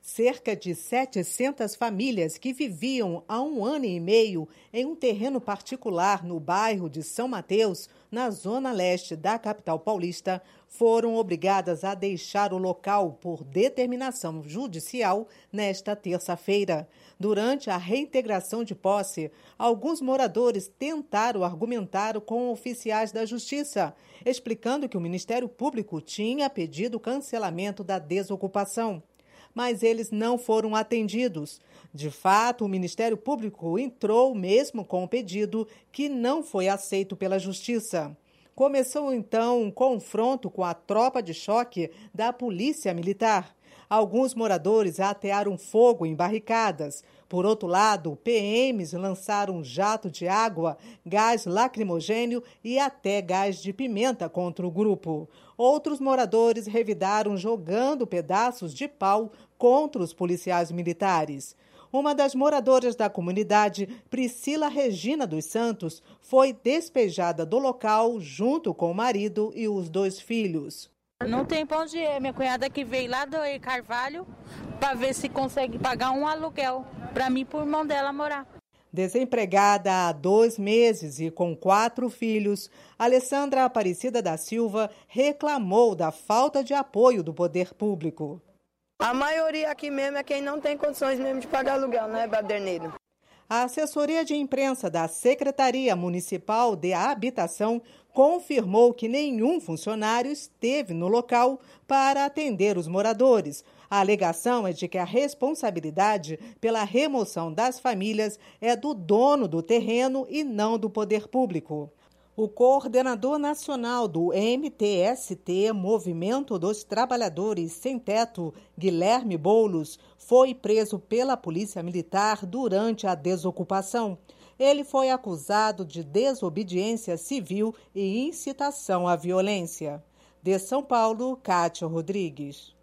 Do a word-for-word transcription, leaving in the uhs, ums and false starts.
Cerca de setecentas famílias que viviam há um ano e meio em um terreno particular no bairro de São Mateus, na zona leste da capital paulista, foram obrigadas a deixar o local por determinação judicial nesta terça-feira. Durante a reintegração de posse, alguns moradores tentaram argumentar com oficiais da Justiça, explicando que o Ministério Público tinha pedido o cancelamento da desocupação. Mas eles não foram atendidos. De fato, o Ministério Público entrou mesmo com o pedido, que não foi aceito pela Justiça. Começou então um confronto com a tropa de choque da Polícia Militar. Alguns moradores atearam fogo em barricadas. Por outro lado, P Ms lançaram jato de água, gás lacrimogênio e até gás de pimenta contra o grupo. Outros moradores revidaram jogando pedaços de pau contra os policiais militares. Uma das moradoras da comunidade, Priscila Regina dos Santos, foi despejada do local junto com o marido e os dois filhos. Não tem pra onde ir. Minha cunhada que veio lá do Carvalho para ver se consegue pagar um aluguel para mim e pro irmão dela morar. Desempregada há dois meses e com quatro filhos, Alessandra Aparecida da Silva reclamou da falta de apoio do poder público. A maioria aqui mesmo é quem não tem condições mesmo de pagar aluguel, não é, Baderneiro? A assessoria de imprensa da Secretaria Municipal de Habitação confirmou que nenhum funcionário esteve no local para atender os moradores. A alegação é de que a responsabilidade pela remoção das famílias é do dono do terreno e não do poder público. O coordenador nacional do M T S T, Movimento dos Trabalhadores Sem Teto, Guilherme Boulos, foi preso pela Polícia Militar durante a desocupação. Ele foi acusado de desobediência civil e incitação à violência. De São Paulo, Kátia Rodrigues.